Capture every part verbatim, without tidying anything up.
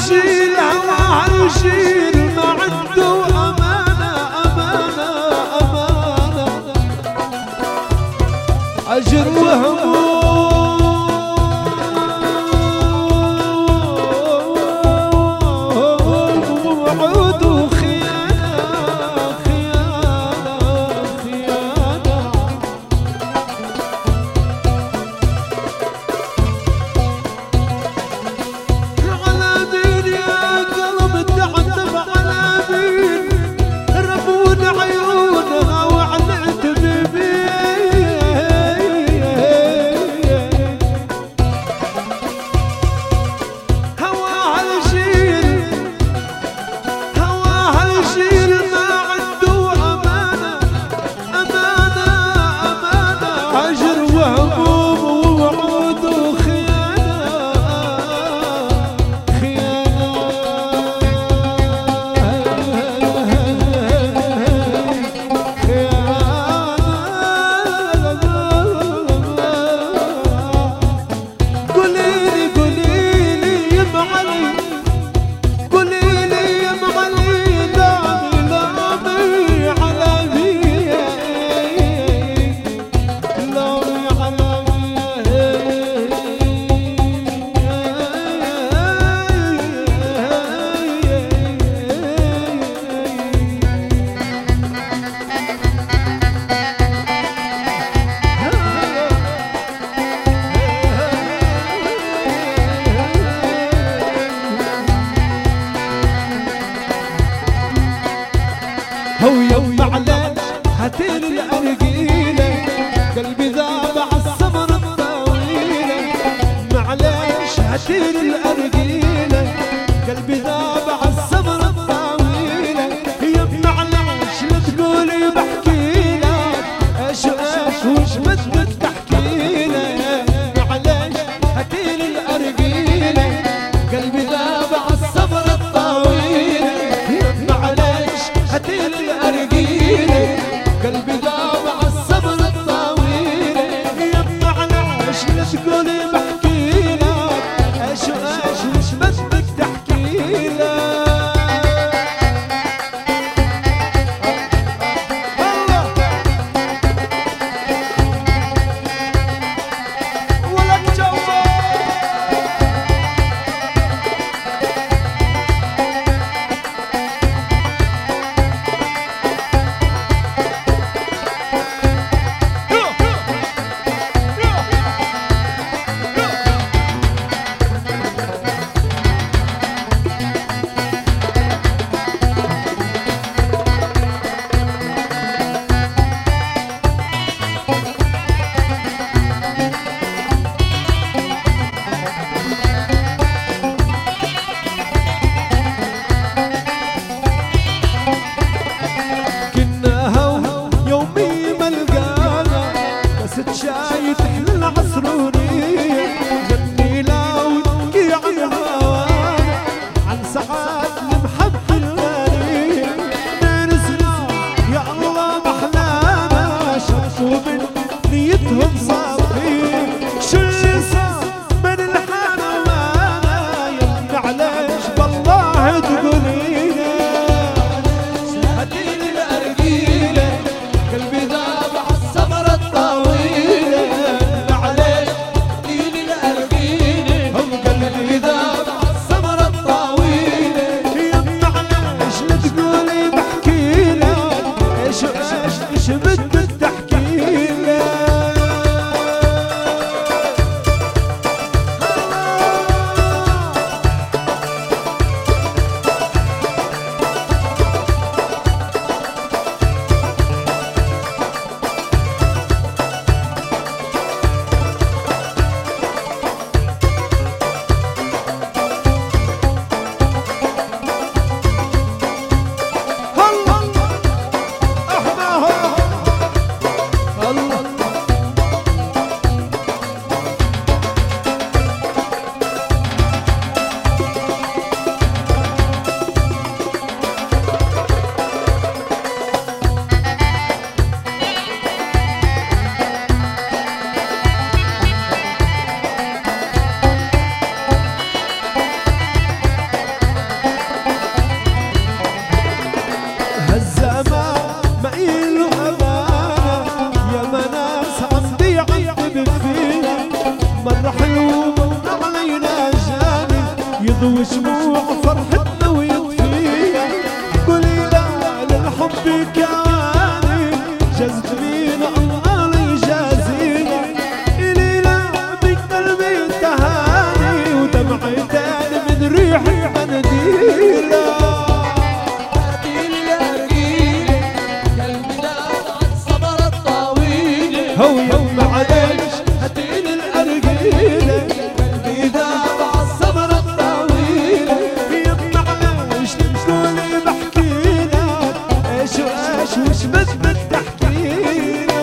هالجيل هوا هالجيل ما عنده أمانة أمانة أمانة أجر وهموم ووعود وخيانة خيانة خيانة على مين يا قلب تعتب على مين ربون عيونها وعنعتب هو يوم معلش هاتين الأرجيلة قلبي ذاب عالصبر الطويلة معلش هاتين الأرجيلة قلبي ذاب عالصبر الطويلة يا معلش لا تقولي بحكي لك ايش ايش وش بدك تحكي لك معلش هاتين الأرجيلة قلبي ذاب عالصبر الطويلة معلش هاتين الأرجيلة قلبي ذاب عالصبر الطويلة يا معلش لا تقولي بحكي لك ايش ايش وش بدك تحكي لك يضوي شموع فرحتنا ويطفيها. قولي لا للحب كاني جزت بينا الله يجازينا. إلي لا بقلبي تهاني ودمعي تاني من ريحة منديله. هو يوم معلش هاتيلي الأرجيلة قلبي ذاب عالصبر الطويلة. يوم معلش تقولي بحكيلك ايش وايش وش بس بتحكيلك.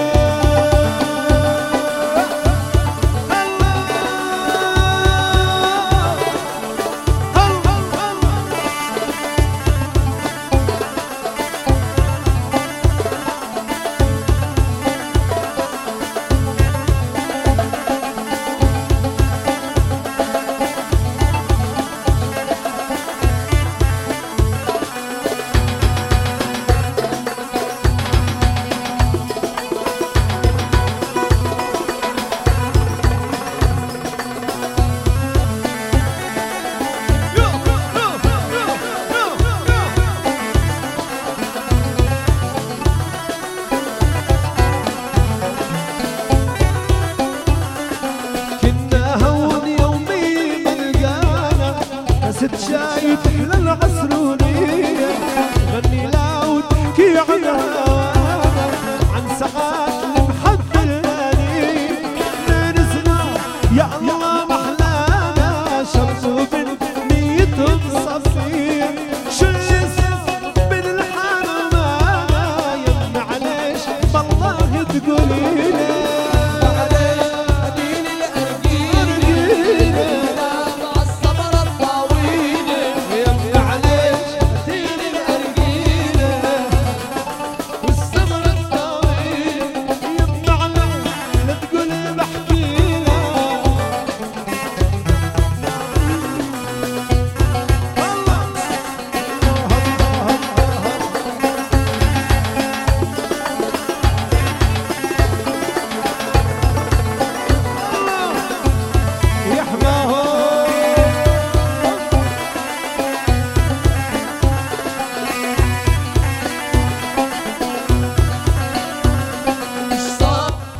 ست شايف